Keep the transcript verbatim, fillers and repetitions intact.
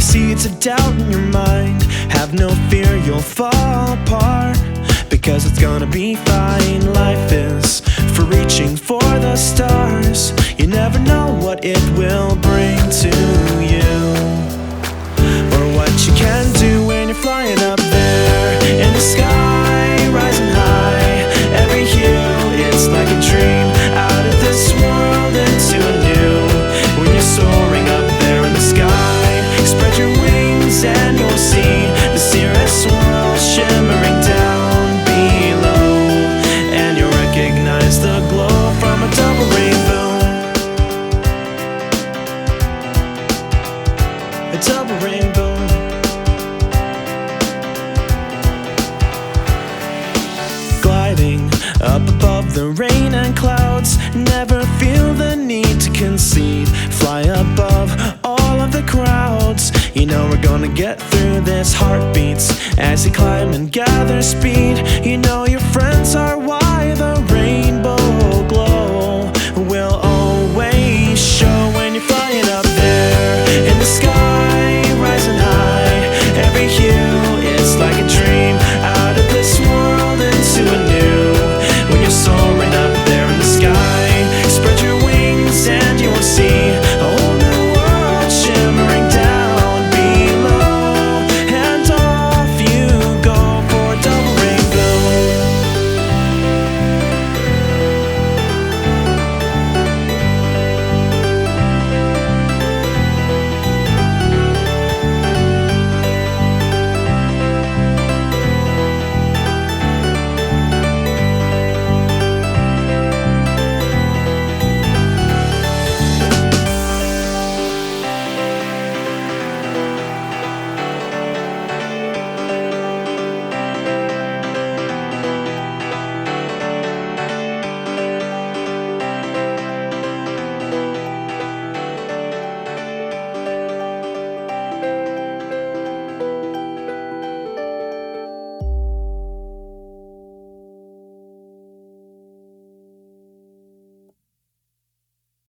seeds of doubt in your mind, have no fear you'll fall apart, because it's gonna be fine. Life is for reaching for the stars. You never know what it will bring to you, or what you can do when you're flying up there in the sky, rising high. Every hue, it's like a dream, out of this world into a new. When you're soaring up there in the sky, spread your wings and you'll see the cirrus swirl shimmering down below, and you'll recognize the glow from a double rainbow. A double rainbow. Gliding up above the rain and clouds, never feel the need to concede. Fly above all of the crowds, you know we're gonna get through this. Heartbeats as you climb and gather speed, you know your friends are watching.